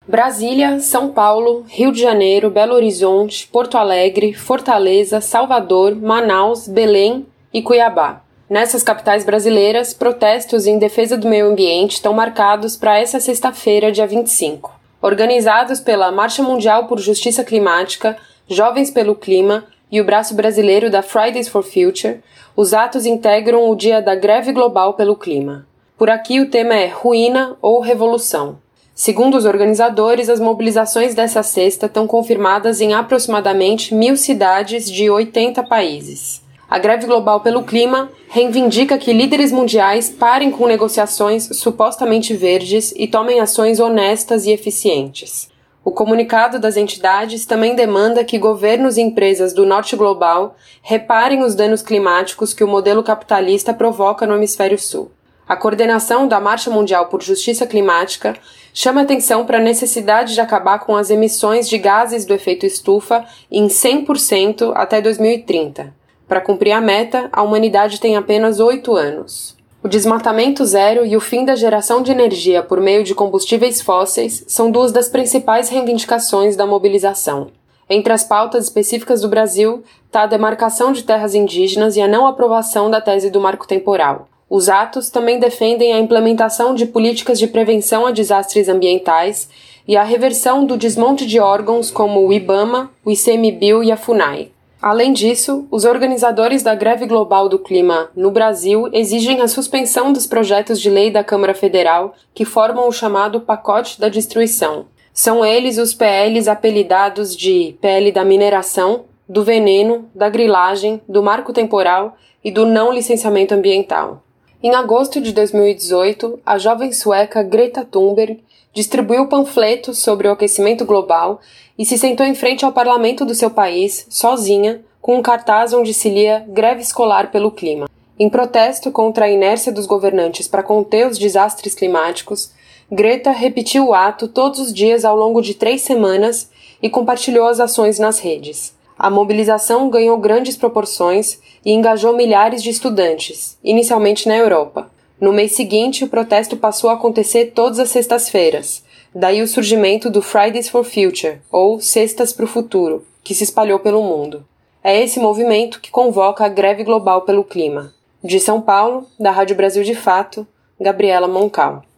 Brasília, São Paulo, Rio de Janeiro, Belo Horizonte, Porto Alegre, Fortaleza, Salvador, Manaus, Belém e Cuiabá. Nessas capitais brasileiras, protestos em defesa do meio ambiente estão marcados para essa sexta-feira, dia 25. Organizados pela Marcha Mundial por Justiça Climática, Jovens pelo Clima e o braço brasileiro da Fridays for Future, os atos integram o dia da Greve Global pelo Clima. Por aqui o tema é Ruína ou Revolução. Segundo os organizadores, as mobilizações dessa sexta estão confirmadas em aproximadamente 1.000 cidades de 80 países. A Greve Global pelo Clima reivindica que líderes mundiais parem com negociações supostamente verdes e tomem ações honestas e eficientes. O comunicado das entidades também demanda que governos e empresas do norte global reparem os danos climáticos que o modelo capitalista provoca no hemisfério sul. A coordenação da Marcha Mundial por Justiça Climática chama atenção para a necessidade de acabar com as emissões de gases do efeito estufa em 100% até 2030. Para cumprir a meta, a humanidade tem apenas 8 anos. O desmatamento zero e o fim da geração de energia por meio de combustíveis fósseis são duas das principais reivindicações da mobilização. Entre as pautas específicas do Brasil está a demarcação de terras indígenas e a não aprovação da tese do marco temporal. Os atos também defendem a implementação de políticas de prevenção a desastres ambientais e a reversão do desmonte de órgãos como o IBAMA, o ICMBio e a FUNAI. Além disso, os organizadores da Greve Global do Clima no Brasil exigem a suspensão dos projetos de lei da Câmara Federal que formam o chamado Pacote da Destruição. São eles os PLs apelidados de PL da mineração, do veneno, da grilagem, do marco temporal e do não licenciamento ambiental. Em agosto de 2018, a jovem sueca Greta Thunberg distribuiu panfletos sobre o aquecimento global e se sentou em frente ao parlamento do seu país, sozinha, com um cartaz onde se lia Greve Escolar pelo Clima. Em protesto contra a inércia dos governantes para conter os desastres climáticos, Greta repetiu o ato todos os dias ao longo de 3 semanas e compartilhou as ações nas redes. A mobilização ganhou grandes proporções e engajou milhares de estudantes, inicialmente na Europa. No mês seguinte, o protesto passou a acontecer todas as sextas-feiras. Daí o surgimento do Fridays for Future, ou Sextas para o Futuro, que se espalhou pelo mundo. É esse movimento que convoca a Greve Global pelo Clima. De São Paulo, da Rádio Brasil de Fato, Gabriela Moncal.